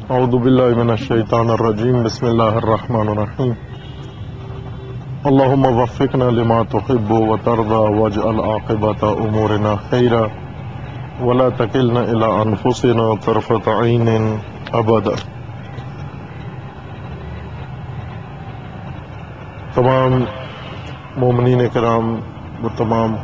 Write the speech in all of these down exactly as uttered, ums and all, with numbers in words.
اعوذ باللہ من الشیطان الرجیم بسم اللہ الرحمن الرحیم اللہم وفقنا لما تحب وترضى واجعل عاقبۃ امورنا خیرا ولا تکلنا الی انفسنا طرفۃ عین ابدا۔ تمام مومنین کرام و تمام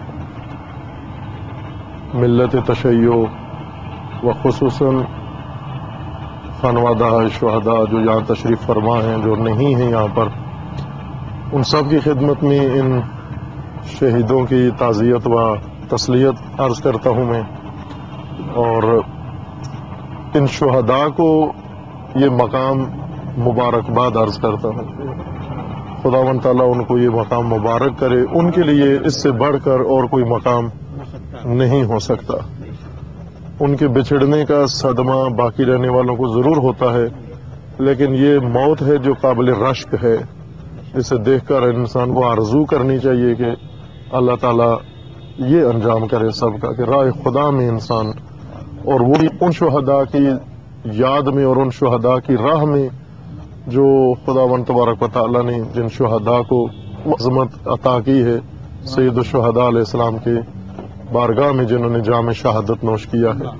ملت تشیع و خصوصاً خانوادہ شہداء جو یہاں تشریف فرما ہیں، جو نہیں ہیں یہاں پر، ان سب کی خدمت میں ان شہیدوں کی تعزیت و تسلیت عرض کرتا ہوں میں، اور ان شہداء کو یہ مقام مبارکباد عرض کرتا ہوں۔ خداوند تعالیٰ ان کو یہ مقام مبارک کرے، ان کے لیے اس سے بڑھ کر اور کوئی مقام نہیں ہو سکتا۔ ان کے بچھڑنے کا صدمہ باقی رہنے والوں کو ضرور ہوتا ہے، لیکن یہ موت ہے جو قابل رشک ہے، اسے دیکھ کر انسان کو آرزو کرنی چاہیے کہ اللہ تعالیٰ یہ انجام کرے سب کا کہ راہ خدا میں انسان، اور وہ ان شہداء کی یاد میں اور ان شہداء کی راہ میں جو خداوند تبارک و تعالیٰ نے جن شہداء کو عظمت عطا کی ہے، سید الشہداء علیہ السلام کے بارگاہ میں جنہوں نے جام شہادت نوش کیا ہے۔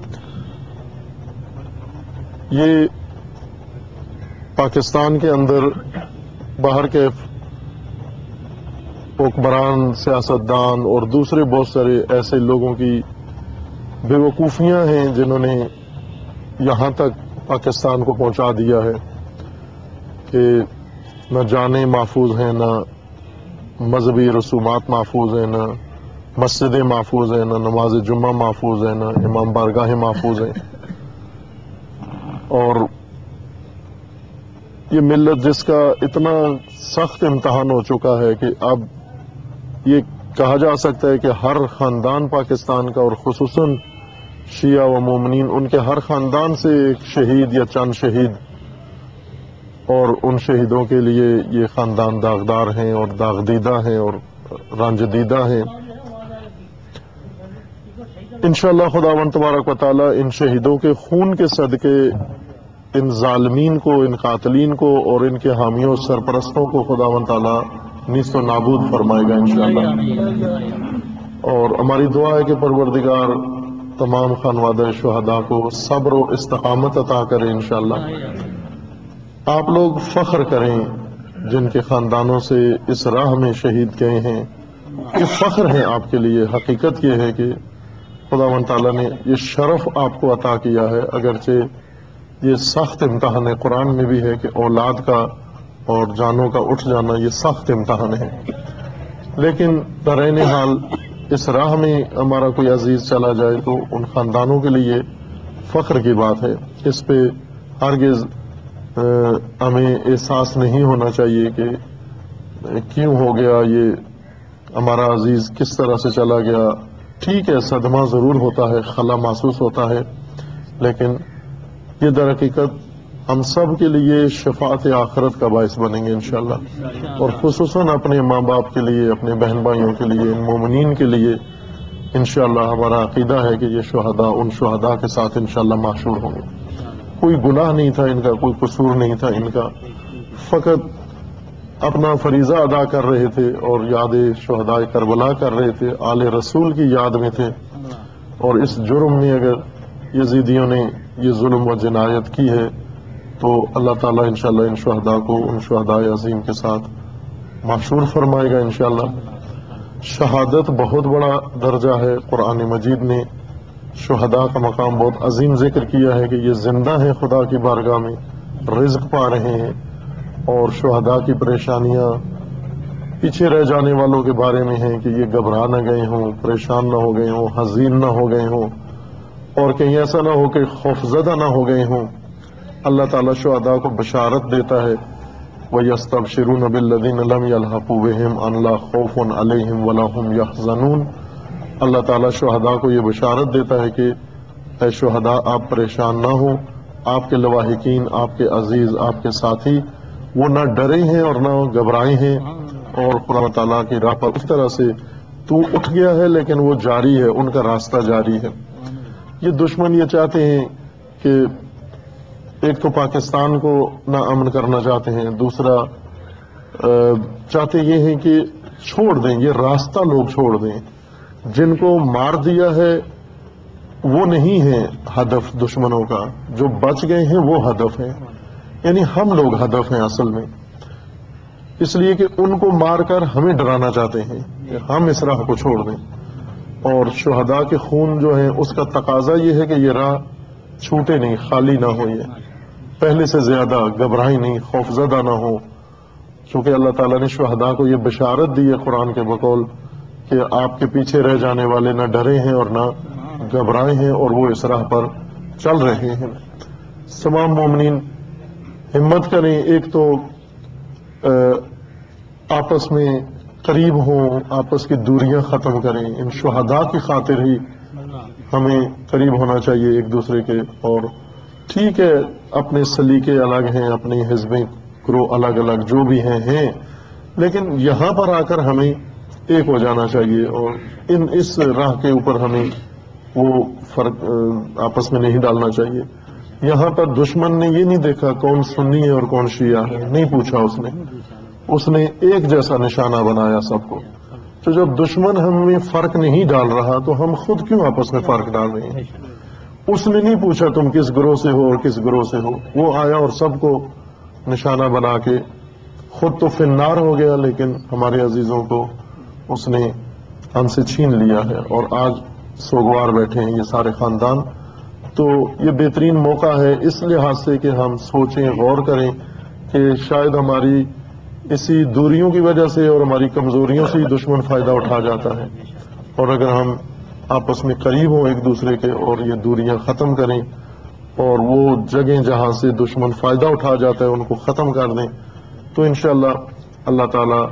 یہ پاکستان کے اندر باہر کے حکمران، سیاستدان اور دوسرے بہت سارے ایسے لوگوں کی بے وقوفیاں ہیں جنہوں نے یہاں تک پاکستان کو پہنچا دیا ہے کہ نہ جانیں محفوظ ہیں، نہ مذہبی رسومات محفوظ ہیں، نہ مسجدیں محفوظ ہیں، نہ نماز جمعہ محفوظ ہے، نہ امام بارگاہیں محفوظ ہیں۔ اور یہ ملت جس کا اتنا سخت امتحان ہو چکا ہے کہ اب یہ کہا جا سکتا ہے کہ ہر خاندان پاکستان کا، اور خصوصاً شیعہ و مومنین، ان کے ہر خاندان سے ایک شہید یا چند شہید، اور ان شہیدوں کے لیے یہ خاندان داغدار ہیں اور داغدیدہ ہیں اور رنج دیدہ ہیں۔ انشاءاللہ خداوند تبارک و تعالی ان شہیدوں کے خون کے صدقے ان ظالمین کو، ان قاتلین کو اور ان کے حامیوں سرپرستوں کو خداوند تعالی نیست و نابود فرمائے گا انشاءاللہ۔ اور ہماری دعا ہے کہ پروردگار تمام خانوادہ شہداء کو صبر و استقامت عطا کرے انشاءاللہ۔ آپ لوگ فخر کریں جن کے خاندانوں سے اس راہ میں شہید گئے ہیں، یہ فخر ہے آپ کے لیے۔ حقیقت یہ ہے کہ خداوند تعالیٰ نے یہ شرف آپ کو عطا کیا ہے، اگرچہ یہ سخت امتحان ہے، قرآن میں بھی ہے کہ اولاد کا اور جانوں کا اٹھ جانا یہ سخت امتحان ہے، لیکن درین حال اس راہ میں ہمارا کوئی عزیز چلا جائے تو ان خاندانوں کے لیے فخر کی بات ہے۔ اس پہ ہرگز ہمیں احساس نہیں ہونا چاہیے کہ کیوں ہو گیا، یہ ہمارا عزیز کس طرح سے چلا گیا۔ ٹھیک ہے، صدمہ ضرور ہوتا ہے، خلا محسوس ہوتا ہے، لیکن یہ در حقیقت ہم سب کے لیے شفاعت آخرت کا باعث بنیں گے انشاءاللہ، اور خصوصاً اپنے ماں باپ کے لیے، اپنے بہن بھائیوں کے لیے، ان مومنین کے لیے انشاءاللہ ہمارا عقیدہ ہے کہ یہ شہداء ان شہداء کے ساتھ انشاءاللہ محشور ہوں گے۔ کوئی گناہ نہیں تھا ان کا، کوئی قصور نہیں تھا ان کا، فقط اپنا فریضہ ادا کر رہے تھے اور یاد شہداء کربلا کر رہے تھے، آل رسول کی یاد میں تھے، اور اس جرم میں اگر یزیدیوں نے یہ ظلم و جنایت کی ہے تو اللہ تعالیٰ انشاءاللہ ان شہداء کو ان شہداء عظیم کے ساتھ محشور فرمائے گا انشاءاللہ۔ شہادت بہت بڑا درجہ ہے، قرآن مجید نے شہداء کا مقام بہت عظیم ذکر کیا ہے کہ یہ زندہ ہیں خدا کی بارگاہ میں، رزق پا رہے ہیں، اور شہداء کی پریشانیاں پیچھے رہ جانے والوں کے بارے میں ہیں کہ یہ گھبرا نہ گئے ہوں، پریشان نہ ہو گئے ہوں، حزین نہ ہو گئے ہوں، اور کہیں ایسا نہ ہو کہ خوفزدہ نہ ہو گئے ہوں۔ اللہ تعالیٰ شہداء کو بشارت دیتا ہے، وَيَسْتَبْشِرُونَ بِالَّذِينَ لَمْ يَلْحَقُوا بِهِمْ أَن لَا خَوْفٌ عَلَيْهِمْ وَلَا هُمْ يَحْزَنُونَ۔ اللہ تعالیٰ شہداء کو یہ بشارت دیتا ہے کہ اے شہداء، آپ پریشان نہ ہوں، آپ کے لواحقین، آپ کے عزیز، آپ کے ساتھی وہ نہ ڈرے ہیں اور نہ گھبرائے ہیں، اور خدا تعالیٰ کی راہ پر اس طرح سے تو اٹھ گیا ہے، لیکن وہ جاری ہے، ان کا راستہ جاری ہے۔ یہ دشمن یہ چاہتے ہیں کہ ایک تو پاکستان کو نا امن کرنا چاہتے ہیں، دوسرا چاہتے یہ ہیں کہ چھوڑ دیں، یہ راستہ لوگ چھوڑ دیں، جن کو مار دیا ہے وہ نہیں ہے ہدف دشمنوں کا، جو بچ گئے ہیں وہ ہدف ہے، یعنی ہم لوگ ہدف ہیں اصل میں، اس لیے کہ ان کو مار کر ہمیں ڈرانا چاہتے ہیں کہ ہم اس راہ کو چھوڑ دیں، اور شہداء کے خون جو ہیں اس کا تقاضا یہ ہے کہ یہ راہ چھوٹے نہیں، خالی نہ ہو، یہ پہلے سے زیادہ گھبرائیں نہیں، خوفزدہ نہ ہو، کیونکہ اللہ تعالیٰ نے شہداء کو یہ بشارت دی ہے قرآن کے بقول کہ آپ کے پیچھے رہ جانے والے نہ ڈرے ہیں اور نہ گھبرائے ہیں، اور وہ اس راہ پر چل رہے ہیں۔ تمام مومنین ہمت کریں، ایک تو آپس میں قریب ہوں، آپس کی دوریاں ختم کریں، ان شہداء کی خاطر ہی ہمیں قریب ہونا چاہیے ایک دوسرے کے، اور ٹھیک ہے اپنے سلیقے الگ ہیں، اپنی حزبیں گروہ الگ الگ جو بھی ہیں ہیں لیکن یہاں پر آ کر ہمیں ایک ہو جانا چاہیے، اور ان اس راہ کے اوپر ہمیں وہ فرق آپس میں نہیں ڈالنا چاہیے۔ یہاں پر دشمن نے یہ نہیں دیکھا کون سنی ہے اور کون شیعہ ہے، نہیں پوچھا اس نے اس نے ایک جیسا نشانہ بنایا سب کو۔ تو جب دشمن ہمیں فرق نہیں ڈال رہا تو ہم خود کیوں آپس میں فرق ڈال رہے ہیں؟ اس نے نہیں پوچھا تم کس گروہ سے ہو اور کس گروہ سے ہو، وہ آیا اور سب کو نشانہ بنا کے خود تو فنار ہو گیا، لیکن ہمارے عزیزوں کو اس نے ہم سے چھین لیا ہے، اور آج سوگوار بیٹھے ہیں یہ سارے خاندان۔ تو یہ بہترین موقع ہے اس لحاظ سے کہ ہم سوچیں، غور کریں کہ شاید ہماری اسی دوریوں کی وجہ سے اور ہماری کمزوریوں سے ہی دشمن فائدہ اٹھا جاتا ہے، اور اگر ہم آپس میں قریب ہوں ایک دوسرے کے اور یہ دوریاں ختم کریں اور وہ جگہیں جہاں سے دشمن فائدہ اٹھا جاتا ہے ان کو ختم کر دیں، تو انشاءاللہ اللہ تعالیٰ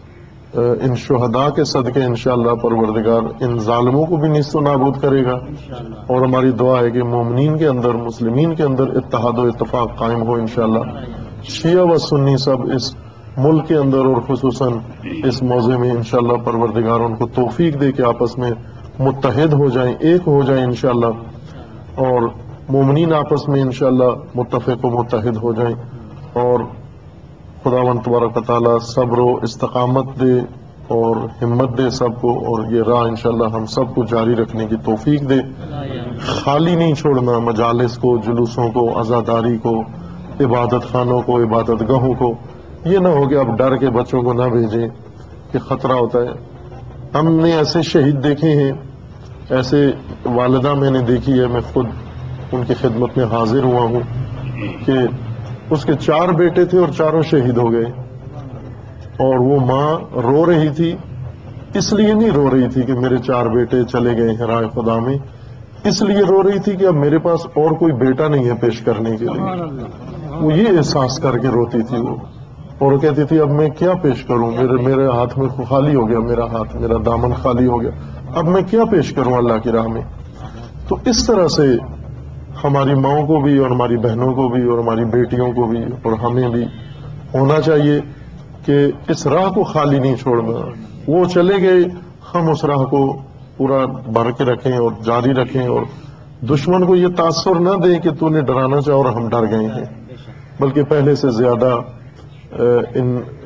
ان شہداء کے صدقے انشاءاللہ پروردگار ان ظالموں کو بھی نیست و نابود کرے گا، اور ہماری دعا ہے کہ مومنین کے اندر، مسلمین کے اندر اتحاد و اتفاق قائم ہو انشاءاللہ۔ شیعہ و سنی سب اس ملک کے اندر اور خصوصاً اس موضوع میں انشاءاللہ پروردگار ان کو توفیق دے کہ آپس میں متحد ہو جائیں، ایک ہو جائیں انشاءاللہ، اور مومنین آپس میں انشاءاللہ متفق و متحد ہو جائیں، اور خداوند تبارک و تعالیٰ صبر و استقامت دے اور ہمت دے سب کو، اور یہ راہ انشاءاللہ ہم سب کو جاری رکھنے کی توفیق دے۔ خالی نہیں چھوڑنا مجالس کو، جلوسوں کو، عزاداری کو، عبادت خانوں کو، عبادت گاہوں کو، یہ نہ ہو کہ اب ڈر کے بچوں کو نہ بھیجیں کہ خطرہ ہوتا ہے۔ ہم نے ایسے شہید دیکھے ہیں، ایسے والدہ میں نے دیکھی ہے، میں خود ان کی خدمت میں حاضر ہوا ہوں کہ اس کے چار بیٹے تھے اور چاروں شہید ہو گئے، اور وہ ماں رو رہی تھی، اس لیے نہیں رو رہی تھی کہ میرے چار بیٹے چلے گئے ہیں رائے خدا میں، اس لیے رو رہی تھی کہ اب میرے پاس اور کوئی بیٹا نہیں ہے پیش کرنے کے لیے۔ وہ یہ احساس کر کے روتی تھی وہ، اور وہ کہتی تھی اب میں کیا پیش کروں، میرے میرے ہاتھ میں خالی ہو گیا، میرا ہاتھ، میرا دامن خالی ہو گیا، اب میں کیا پیش کروں اللہ کی راہ میں۔ تو اس طرح سے ہماری ماؤں کو بھی اور ہماری بہنوں کو بھی اور ہماری بیٹیوں کو بھی اور ہمیں بھی ہونا چاہیے کہ اس راہ کو خالی نہیں چھوڑنا۔ وہ چلے گئے، ہم اس راہ کو پورا بھر کے رکھیں اور جاری رکھیں، اور دشمن کو یہ تاثر نہ دیں کہ تو نے ڈرانا چاہا اور ہم ڈر گئے ہیں، بلکہ پہلے سے زیادہ ان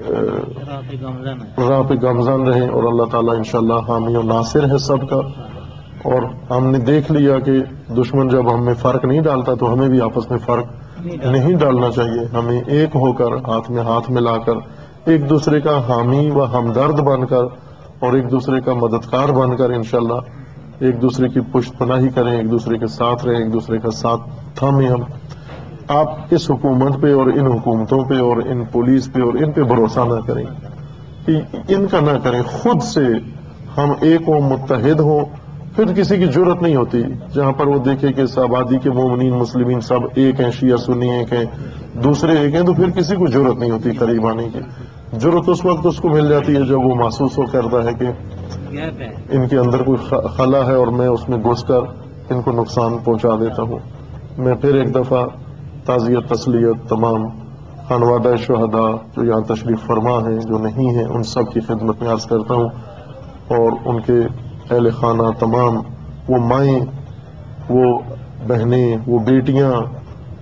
راہ پہ گامزن رہیں، اور اللہ تعالیٰ انشاءاللہ حامی و ناصر ہے سب کا۔ اور ہم نے دیکھ لیا کہ دشمن جب ہم میں فرق نہیں ڈالتا تو ہمیں بھی آپس میں فرق نہیں ڈالنا چاہیے، ہمیں ایک ہو کر، ہاتھ میں ہاتھ ملا کر، ایک دوسرے کا حامی و ہمدرد بن کر اور ایک دوسرے کا مددگار بن کر انشاءاللہ ایک دوسرے کی پشت پناہی کریں، ایک دوسرے کے ساتھ رہیں، ایک دوسرے کا ساتھ تھامیں ہم۔ آپ اس حکومت پہ اور ان حکومتوں پہ اور ان پولیس پہ اور ان پہ بھروسہ نہ کریں، ان کا نہ کریں، خود سے ہم ایک ہوں، متحد ہوں، پھر کسی کی جرت نہیں ہوتی جہاں پر وہ دیکھے کہ اس آبادی کے مومنین مسلمین سب ایک ہیں، شیعہ سنی ایک ہیں، دوسرے ایک ہیں، تو پھر کسی کو جرت نہیں ہوتی قریب آنے کی۔ جرت اس وقت اس کو مل جاتی ہے جب وہ محسوس ہو کرتا ہے کہ ان کے اندر کوئی خلا ہے اور میں اس میں گھس کر ان کو نقصان پہنچا دیتا ہوں۔ میں پھر ایک دفعہ تعزیت تسلیت تمام خانوادہ شہداء جو یہاں تشریف فرما ہیں، جو نہیں ہیں، ان سب کی خدمت میں عرض کرتا ہوں، اور ان کے اہل خانہ تمام، وہ مائیں، وہ بہنیں، وہ بیٹیاں،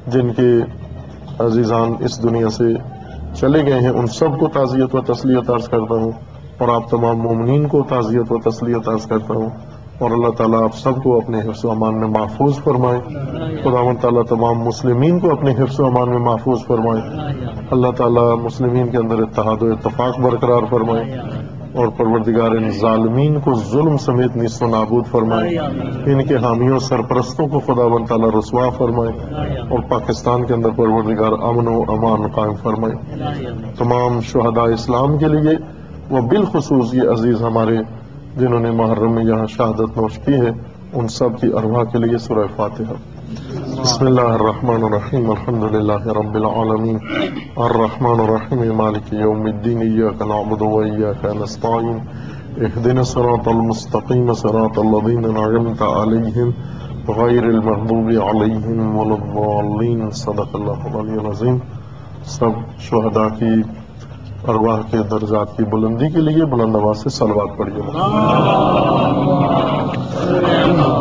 جن کے عزیزان اس دنیا سے چلے گئے ہیں، ان سب کو تعزیت و تسلیت عرض کرتا ہوں، اور آپ تمام مومنین کو تعزیت و تسلیت عرض کرتا ہوں، اور اللہ تعالیٰ آپ سب کو اپنے حفظ و امان میں محفوظ فرمائے۔ خداوند تعالیٰ تمام مسلمین کو اپنے حفظ و امان میں محفوظ فرمائے۔ اللہ تعالیٰ مسلمین کے اندر اتحاد و اتفاق برقرار فرمائے، اور پروردگار ان ظالمین کو ظلم سمیت نیست و نابود فرمائے۔ ان کے حامیوں سرپرستوں کو خداوند تعالیٰ رسوا فرمائے، اور پاکستان کے اندر پروردگار امن و امان قائم فرمائے۔ تمام شہداء اسلام کے لیے، وہ بالخصوص یہ عزیز ہمارے جنہوں نے محرم میں یہاں شہادت نوش کی ہے، ان سب کی ارواح کے لیے سورہ فاتحہ۔ بسم اللہ الرحمن الرحیم، الحمد للہ رب العالمین، الرحمن الرحیم، مالک یوم الدین، ایاک نعبد و ایاک نستعین، اہدنا الصراط المستقیم، صراط الذین انعمت علیہم غیر المغضوب علیہم ولا الضالین۔ صدق اللہ العلی العظیم۔ سب شہداء کی ارواح کے درجات کی بلندی کے لیے بلند آواز سے صلوات پڑھیے۔